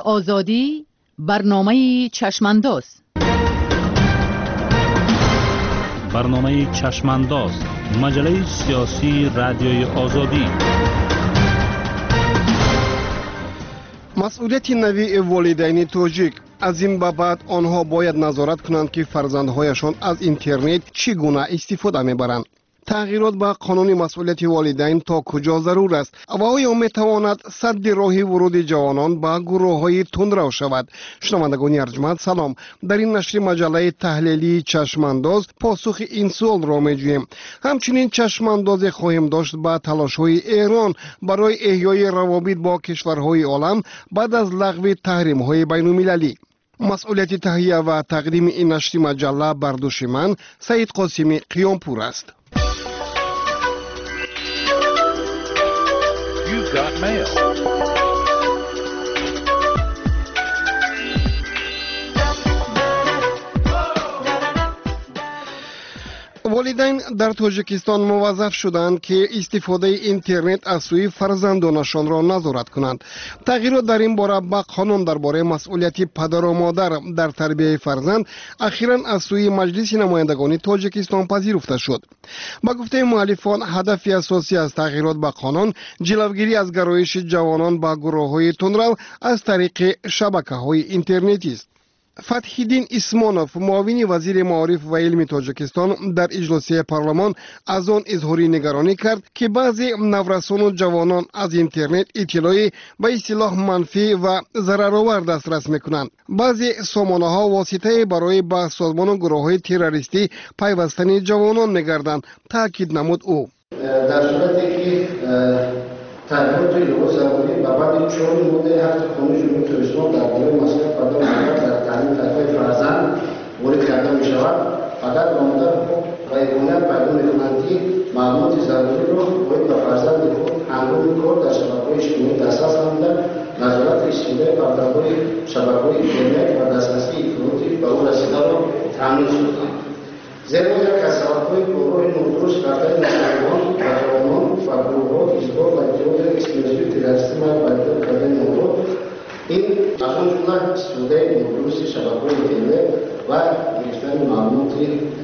آزادی برنامه چشمانداز. برنامه چشمانداز، مجله سیاسی رادیوی آزادی. مسئولیت نوی والدین تاجیک. از این به بعد آنها باید نظارت کنند که فرزندهایشان از اینترنت چگونه استفاده میبرند. تغییرات به قانون مسئولیت والدین تا کجا ضرور است و آیا میتواند سد راه ورود جوانان به گروه‌های تندرو شود؟ شنوندگان ارجمند سلام. در این نشر مجله تحلیلی چشمانداز پاسخ این سوال را میجوییم. همچنین چشمانداز خواهیم داشت به تلاش‌های ایران برای احیای روابط با کشورهای عالم بعد از لغو تحریم‌های بین‌المللی. مسئولیت تهیه و تقدیم این نشر مجله بر دوش من سعید قاسمی قیامپور است. Got mail. والدین در تاجیکستان موظف شدند که استفاده اینترنت از سوی فرزندانشان را نظارت کنند. تغییرات در این باره با قانون درباره مسئولیت پدر و مادر در تربیت فرزند اخیراً از سوی مجلس نمایندگان تاجیکستان پذیرفته شد. با گفته مؤلفان هدف اساسی از تغییرات با قانون جلوگیری از گرایش جوانان به گروه‌های تندرو از طریق شبکه‌های اینترنتی است. فتح‌الدین اسمانوف معاون وزیر معارف و علم تاجیکستان در اجلاسی پارلمان از آن اظهار نگرانی کرد که بعضی نورسان و جوانان از اینترنت اطلاعی به اصطلاح منفی و ضررآور دسترس می‌کنند. بعضی سامانه‌ها واسطه برای به سازمان و گروه‌های تروریستی پیوستن جوانان می‌گردند. تاکید نمود او. در صورتی که تغییرات لغو زبانی و بعد 4 ماده هفت قانون جمهوری تاجیکستان درباره مسائل پدر و مادر در تعلیم تربیت فرزند وارد کرده می‌شود. پدر و مادر با یگانه پیدا می‌کنند که معلومات ضروری را باید به فرزند خود هنگام کار در شبکه‌های اجتماعی دسترس نموده، نظارت استفاده پرده‌های شبکه‌های اینترنت و دسترسی اطلاعاتی به او رسیده را تامین سازند. زیرا یک از سبب‌های گروه نادرست رفتن نوجوانان و جوانان و گروه‌ها اجبار و اطلاعات اکستریمیستی تروریستی مربوط کردن موضوع این از آن جمله استفاده نادرست شبکه‌های اینترنت و گرفتن معلومات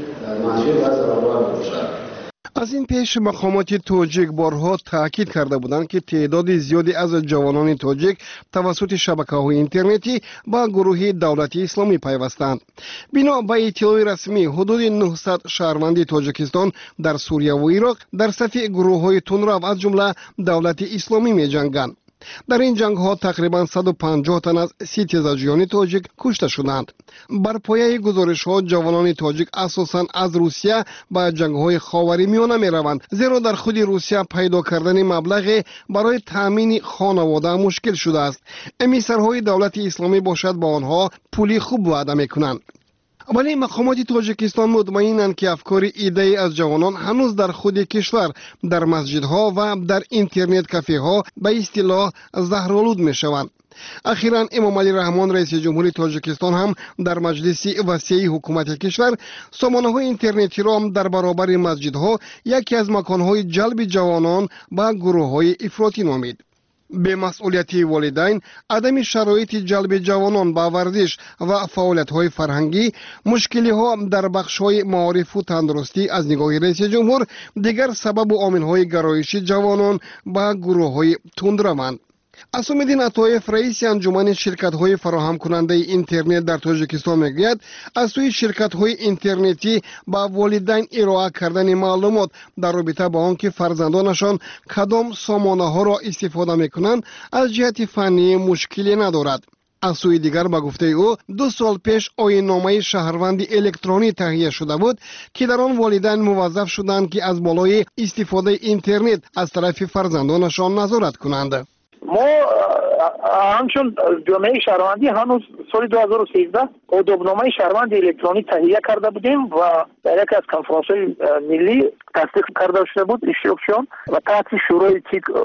منفی و ضررآور باشد. از این پیش مقامات تاجیک بارها تاکید کرده بودند که تعداد زیادی از جوانان تاجیک توسط شبکه‌های اینترنتی با گروه دولتی اسلامی پیوستند. بنا به اطلاع رسمی حدود 900 شهروند تاجیکستان در سوریه و عراق در صف گروه‌های تندرو از جمله دولت اسلامی می‌جنگند. در این جنگ ها تقریبا 150 تن از 30 تزاجیان تاجیک کشته شدند. بر پایه گزارش ها جوانان تاجیک اساساً از روسیه به جنگ های خاورمیانه می روند، زیرا در خود روسیه پیدا کردن مبلغ برای تامین خانواده مشکل شده است. امیسرهای دولت اسلامی باشد با آنها پولی خوب وعده می کنند. ولی مقامات تاجیکستان مطمئنند که افکار ایده‌ای از جوانان هنوز در خود کشور در مسجدها و در اینترنت کافه ها به اصطلاح زهرآلود می شوند. اخیراً امام علی رحمان رئیس جمهوری تاجیکستان هم در مجلس وسیع حکومت کشور سامانه‌های اینترنتی را در برابر مسجدها یکی از مکان‌های جلب جوانان به گروه‌های افراطی نامید. به مسئولیت والدین عدم شرایط جلب جوانان به ورزش و فعالیت‌های فرهنگی، مشکل‌ها در بخش‌های معارف و تندرستی از نگاه رئیس جمهور دیگر سبب و عامل‌های گرایش جوانان به گروه‌های تندروند. اسام‌الدین عطایف رئیس انجمن شرکت‌های فراهم کننده اینترنت در تاجیکستان میگوید از سوی شرکت‌های اینترنتی با والدین ارائه کردن معلومات در رابطه با آنکه فرزندانشان کدام سامانه‌ها را استفاده می‌کنند از جهت فنی مشکلی ندارد. از سوی دیگر با گفته او 2 سال پیش آیین‌نامه شهروند الکترونی تهیه شده بود که در آن والدین موظف شدند که از بالای استفاده اینترنت از طرف فرزندانشان نظارت کنند. ما همچون جامعه شهروندی هنوز سال 2013 آدابنامه شهروند الکترونیک تهیه کرده بودیم و در یکی از کنفرانس‌های ملی تصدیق کرده شده بود اشتراکشون و تحت شورای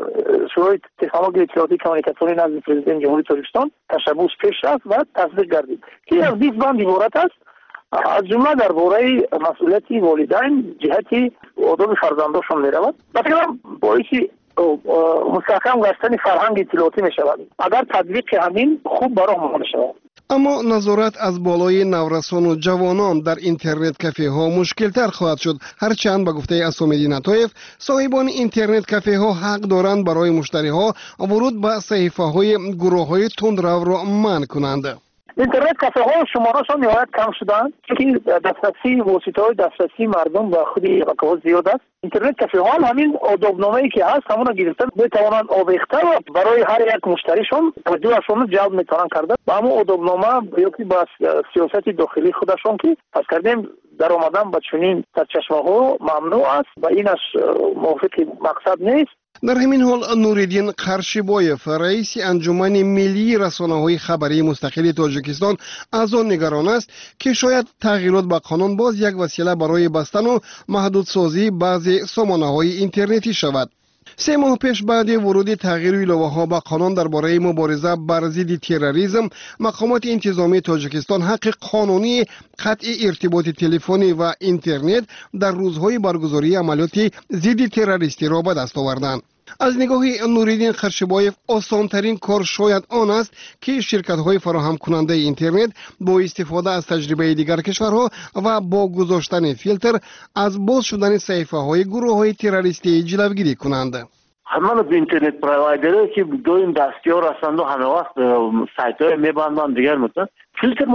تکنولوژی اطلاعاتی کمیونیکاسیونی نزد پرزیدنت جمهوری تاجیکستان تشبث پیش رفت و تصدیق گردید که از 20 بند عبارت است، از جمله درباره مسئولیت والدین جهت آداب فرزندانشان می‌رود. مثلا باعث مستحکم گشتن فرهنگ اطلاعاتی می شود. اگر تطبیق همین خوب برای ما شود. اما نظارت از بالای نورسان و جوانان در اینترنت کافه ها مشکل تر خواهد شد، هرچند به گفته اسامدین عطایف صاحبان اینترنت کافه ها حق دارند برای مشتری ها ورود به صحیفه های گروه های تندرو را منع کنند. اینترنت کافه ها شمارهشان نهایت کم شدند چون دسترسی واسطه های دسترسی مردم به خود شبکه ها زیاد است. اینترنت کافه ها همین آدابنامه‌ای که هست همون گرفتن میتوانند آویخته و برای هر یک مشتریشون توجهشون جلب میتونن کرده و همون آدابنامه یکی با سیاست داخلی خودشون که پس کردیم در آمدن به چنین سرچشمه ها ممنوع است و اینش موافق مقصد نیست. در همین حال نوریدین قرشیبایف رئیس انجمن ملی رسانه‌های خبری مستقل تاجیکستان از آن نگران است که شاید تغییرات به قانون باز یک وسیله برای بستن و محدودسازی بعضی سامانه‌های اینترنتی شود. 3 ماه پیش بعد ورود تغییر ایلوه‌ها به قانون درباره مبارزه بر ضد تروریسم، مقامات انتظامی تاجیکستان حق قانونی قطع ارتباط تلفنی و اینترنت در روزهای برگزاری عملیات ضد تروریستی را به دست آوردند. از نگاه نوریدین قرشیبایف آسانترین کار شاید آن است که شرکت‌های فراهم کننده اینترنت با استفاده از تجربه دیگر کشورها و با گذاشتن فیلتر از باز شدن صحیفه‌های گروه‌های تروریستی جلوگیری کنند. همه اینترنت پروایدرها که دویم دستیار هستند و همه وقت سایت‌های می‌بندند دیگر مثلا فیلتر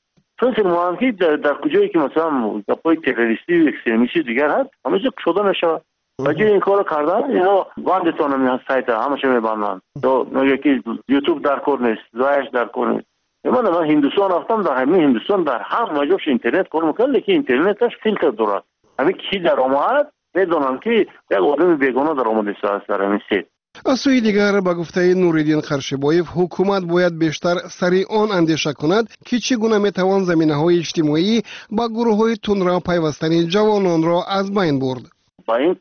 مونن که در کجایی که مثلا پای تروریستی و اکستریمیستی دیگر هست همیشه شده نشود. وجه این کارو کردن اینا باندتون میان سایت همشه میبندن تو یکی یوتیوب در کار نیست زایش در کار نیست. من هندوستان رفتم در همین هندوستان در همه جاش اینترنت کار میکنه لیکن اینترنتش فیلتر داره. همین کی در اومد بدونن که یک آدم بیگانه در اومد است در همین سیت. از سوی دیگر به گفته نوریدین قرشیبایف حکومت باید بیشتر سریع آن اندیشه کند که چگونه میتوان زمینه‌های اجتماعی با گروه‌های تندرو پیوستن جوانان را از بین برد. با این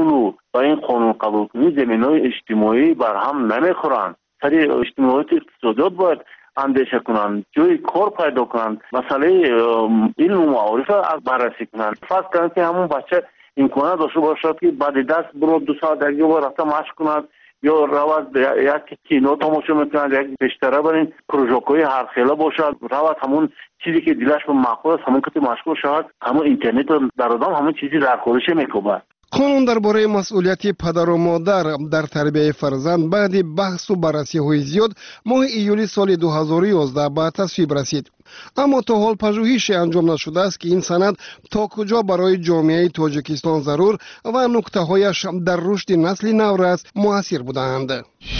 قانون قبول کنی زمینه‌های اجتماعی بر هم نمیخورند. سری اجتماعیت اقتصادیات باید اندیشه کنند، جای کار پیدا کنند، مسئله علم و معارف بررسی کنند. فرض کنند که همون بچه امکانات داشته باشد که بعد دست برو 2 ساعت دیگه بار رفته مشق کند یا رواد یک کینو تماشا میکند، یک بیشتره برین پروژه‌های هر خیله باشد، رواد همون چیزی که دلش به معقول است همون که مشغول شود، همون اینترنت در آدم همون چیزی در خودش میکوبه. قانون درباره مسئولیت پدر و مادر در تربیت فرزند بعد بحث و بررسی های زیاد ماه ایولی سال 2011 به تصویب رسید. اما تا حال پژوهشی انجام نشده است که این سند تا کجا برای جامعه تاجیکستان ضرور و نکته هایش در رشد نسل نو مؤثر بودند.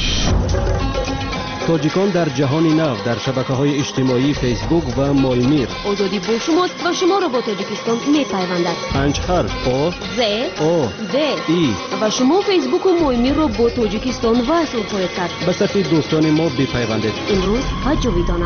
تاجیکان در جهان نو در شبکه‌های اجتماعی فیسبوک و مایمیر. آزادی با شماست و شما را با تاجیکستان می‌پیوندد. 5 حرف آ ز او د ای و شما فیسبوک و مایمیر را با تاجیکستان وصل خواهید کرد. به صف دوستان ما بپیوندید. امروز و جاویدانه.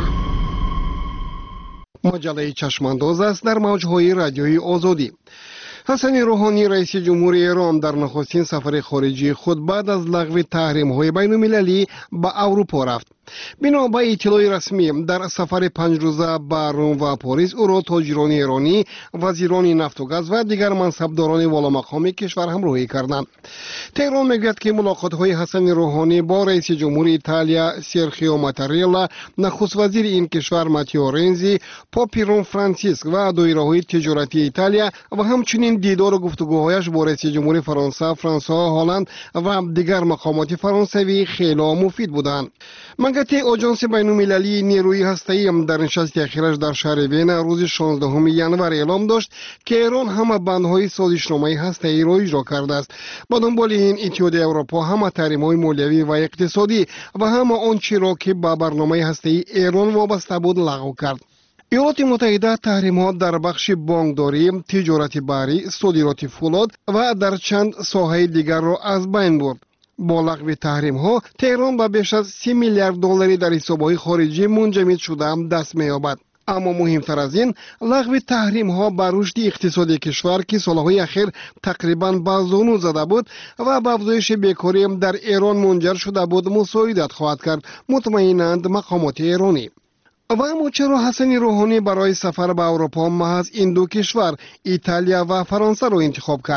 مجله چشمانداز است در موج‌های رادیویی آزادی. حسن روحانی رئیس جمهور ایران در نخستین سفر خارجی خود بعد از لغو تحریم‌های بین‌المللی به اروپا رفت. بنا به اطلاع رسمی در سفر 5 روزه به روم و پاریس او را تاجران ایرانی، وزیران نفت و گاز و دیگر منصبداران والامقام کشور همراهی کردند. تهران میگوید که ملاقات‌های حسن روحانی با رئیس جمهور ایتالیا سرخیو ماتاریلا، نخست وزیر این کشور ماتیو رنزی، پاپ روم فرانسیسک و دایره‌های تجارتی ایتالیا و همچنین دیدار و گفتگوهایش با رئیس جمهور فرانسه فرانسوا هالند و دیگر مقامات فرانسوی خیلی مفید بودند. مگتی آژانس بین‌المللی نیروی هسته‌ای در نشست اخیرش در شهر وین روز 16 ینور اعلام داشت که ایران همه بندهای سازشنامه هسته‌ای را اجرا کرده است. با دنبال این اتحادیه اروپا همه تحریم‌های مالیوی و اقتصادی و همه آنچه را که به برنامه هسته‌ای ایران وابسته بود لغو کرد. ایالات متحده تحریم‌ها در بخش بانکداری، تجارت بحری، صادرات فولاد و در چند ساحه دیگر را از بین برد. با لغو تحریم‌ها تهران به بیش از 30 میلیارد دلاری در حساب‌های خارجی منجمد شده دست می‌یابد. اما مهمتر از این، لغو تحریم‌ها بر رشد اقتصادی کشور که سالهای اخیر تقریباً به زانو زده بود و به افزایش بیکاری در ایران منجر شده بود مساعدت خواهد کرد، مطمئنند مقامات ایرانی. و اما چرا حسن روحانی برای سفر به اروپا محض این 2 کشور ایتالیا و فرانسه را انتخاب کرد؟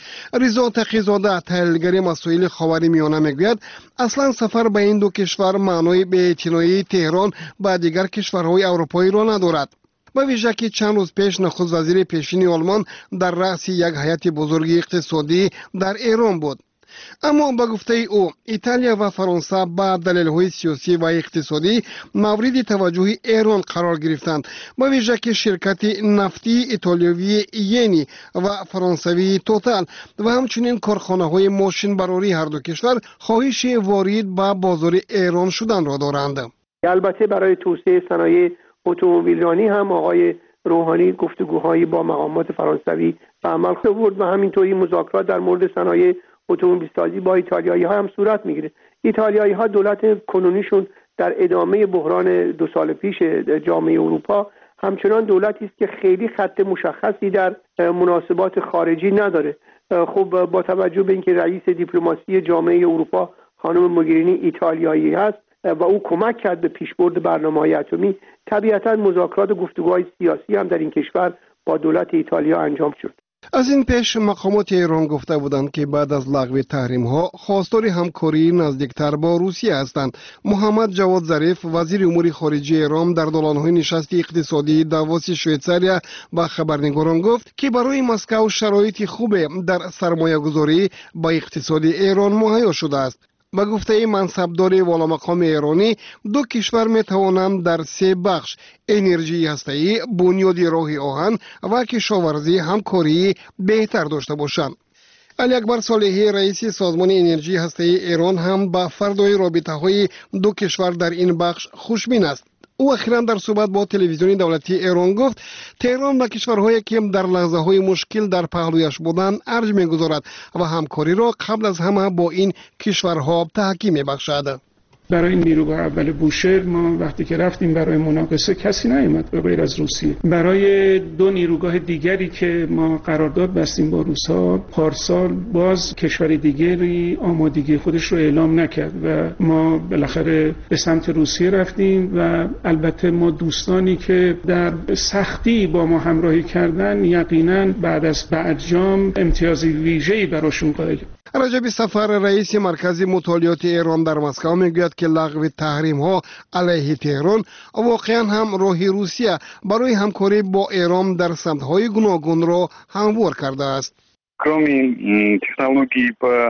رضا تقی‌زاده تحلیلگر مسائل خاورمیانه میگوید اصلا سفر به این دو کشور معنای بی‌اعتنایی تهران به دیگر کشورهای اروپایی را ندارد. به ویژه که چند روز پیش نخست وزیر پیشین آلمان در رأس یک هیئت بزرگ اقتصادی در ایران بود. اما به گفته او ایتالیا و فرانسه به دلایل سیاسی و اقتصادی مورد توجه ایران قرار گرفتند، به ویژه که شرکت نفتی ایتالیایی یعنی و فرانسوی توتال و همچنین کارخانه‌های ماشین براری هر دو کشور خواهش وارد به بازار ایران شدن را دارند. البته برای توسعه صنایع اتومبیلرانی هم آقای روحانی گفتگوهایی با مقامات فرانسوی به عمل آورد و همینطوری مذاکرات در مورد صنایع اتومبیل سازی با ایتالیایی ها هم صورت میگیره. ایتالیایی ها دولت کنونیشون در ادامه بحران 2 سال پیش جامعه اروپا همچنان دولتی است که خیلی خط مشخصی در مناسبات خارجی نداره. خب با توجه به اینکه رئیس دیپلماسی جامعه اروپا خانم موگرینی ایتالیایی هست و او کمک کرد به پیشبرد برنامه‌های اتمی، طبیعتاً مذاکرات و گفتگوهای سیاسی هم در این کشور با دولت ایتالیا انجام شد. از این پیش مقامات ایران گفته بودند که بعد از لغو تحریم ها خواستار همکاری نزدیکتر با روسیه هستند. محمد جواد ظریف وزیر امور خارجه ایران در دوران نشست اقتصادی داووس شویتزاریا با خبرنگاران گفت که برای مسکو شرایط خوب در سرمایه گذاری با اقتصاد ایران مهیا شده است. به گفته منصبدار والا مقام ایرانی دو کشور می توانند در 3 بخش انرژی هسته‌ای، بنیاد راه آهن و کشاورزی همکاری بهتر داشته باشند. علی اکبر صالحی رئیس سازمان انرژی هسته‌ای ایران هم به فردای رابطه‌های دو کشور در این بخش خوشبین است. او اخیراً در صحبت با تلویزیون دولتی ایران گفت تهران به کشورهایی که در لحظه‌های مشکل در پهلویش بودند ارج می‌گذارد و همکاری را قبل از همه با این کشورها تحکیم می‌بخشد. برای نیروگاه اول بوشهر ما وقتی که رفتیم برای مناقصه کسی نیامد به غیر از روسیه. برای 2 نیروگاه دیگری که ما قرارداد بستیم با روس‌ها پارسال باز کشور دیگری آمادگی خودش رو اعلام نکرد و ما بالاخره به سمت روسیه رفتیم و البته ما دوستانی که در سختی با ما همراهی کردن یقینا بعد از برجام امتیاز ویژه‌ای براشون قائل. رجب سفر رئیس مرکز مطالعات ایران در مسکو میگوید که لغو تحریم ها علیه تهران واقعا هم راه روسیه برای همکاری با ایران در سمت‌های گوناگون را هموار کرده است. کرومی تکنولوژی با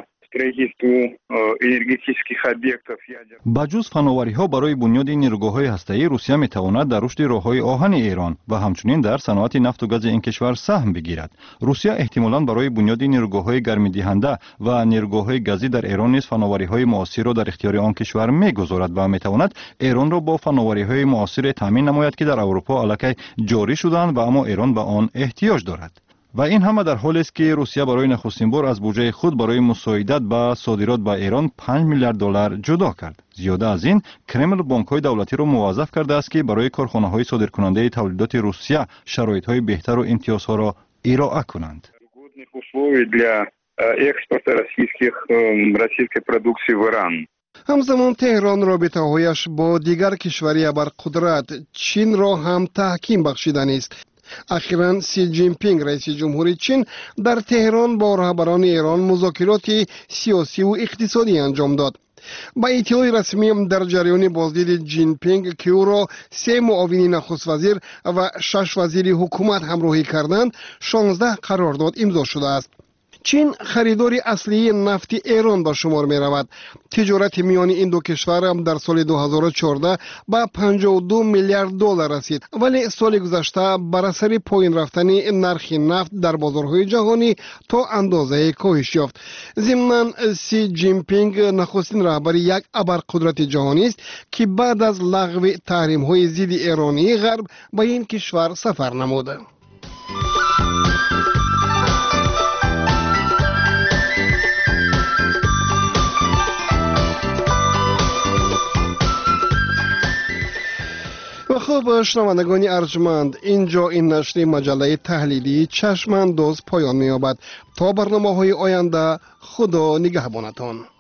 با جز فناوری‌ها برای بنیاد نیروگاه‌های هسته‌ای روسیه می‌تواند در رشد راه‌های آهن ایران و همچنین در صنعت نفت و گاز این کشور سهم بگیرد. روسیه احتمالاً برای بنیاد نیروگاه‌های گرمی‌دهنده و نیروگاه‌های گازی در ایران نیز فناوری‌های معاصر را در اختیار آن کشور می‌گذارد و می‌تواند ایران را با فناوری‌های معاصر تامین نماید که در اروپا الکی جاری شدند و اما ایران به آن احتیاج دارد. و این همه در حالی است که روسیه برای نخستین بار از بودجه خود برای مساعدت به صادرات به ایران 5 میلیارد دلار جدا کرد. زیاده از این، کرمل بانک‌های دولتی را موظف کرده است که برای کارخانه‌های صادرکننده تولیدات روسیه شرایط‌های بهتر و امتیازها را ارائه کنند. همزمان تهران رابطه‌هایش با دیگر کشوری ابرقدرت چین را هم تحکیم بخشیدن است. اخیراً سی جین پینگ رئیس جمهوری چین در تهران با رهبران ایران مذاکرات سیاسی و اقتصادی انجام داد. با اطلاع رسمی در جریان بازدید جین پینگ که او را 3 معاون نخست وزیر و 6 وزیر حکومت همراهی کردند 16 قرارداد امضا شده است. چین خریدار اصلی نفت ایران به شمار می رود. تجارت میان این دو کشور هم در سال 2014 به 52 میلیارد دلار رسید، ولی سال گذشته بر اثر پایین رفتن نرخ نفت در بازارهای جهانی تا اندازه کاهش یافت. ضمناً سی جین پینگ نخستین رهبر یک ابرقدرت جهانی است که بعد از لغو تحریم های ضد ایرانی غرب به این کشور سفر نموده. خب شنوندگان ارجمند، اینجا این نشر مجله تحلیلی چشمانداز پایان می‌یابد. تا برنامه‌های آینده خدا نگهبانتان.